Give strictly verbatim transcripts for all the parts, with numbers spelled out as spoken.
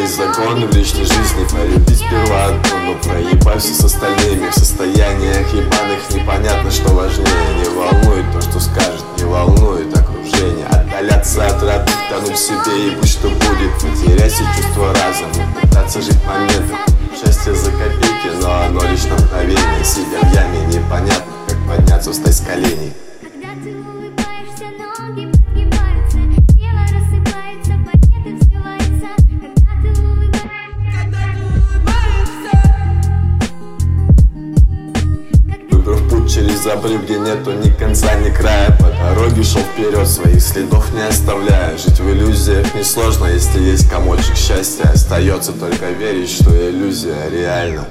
есть законы в личной жизни. Полюби сперва одну, но проебай все с остальными. В состояниях ебаных непонятно, что важнее. Не волнует то, что скажет, не волнует окружение. Отдаляться от родных, тонуть в себе и будь что будет. Потерять все чувства разума, пытаться жить моментом. Счастье за копейки, но оно лишь на мгновение. Сидя в яме, непонятно, как подняться, встать с коленей. Когда ты улыбаешься, ноги подгибаются, тело рассыпается, планеты взрываются. Когда ты улыбаешься, когда ты улыбаешься. Выбрав путь через обрыв, где нету ни конца, ни края, по дороге шел вперед, своих следов не оставляя. Жить в иллюзиях несложно, если есть комочек счастья. Остается только верить, что иллюзия реальна.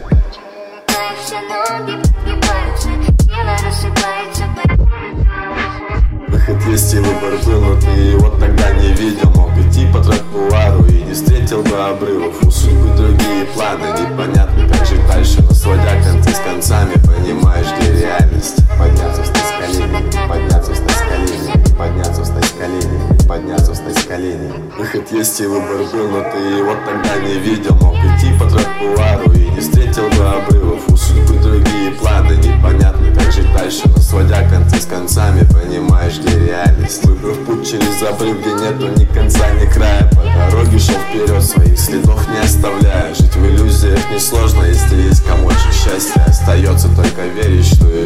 Выход есть и выбор был, но ты его тогда не видел. Мог идти по тротуару и не встретил бы обрывов. У судьбы другие планы, непонятно как жить дальше. Но сводя концы с концами, понимаешь, где реальность. Подняться, встать с коленей, подняться, встать с коленей, подняться, встать с коленей, подняться, встать с коленей. Выход есть и выбор был, но ты его тогда не видел. Мог идти по тротуару и не встретил бы обрывов. У судьбы другие планы, непонятно как жить дальше. Но сводя концы с концами, понимаешь, где реальность. Выбрав путь через обрыв, где нету ни конца, ни края, по дороге шел вперед, своих следов не оставляя. Жить в иллюзиях несложно, если есть комочек счастья. Остается только верить, что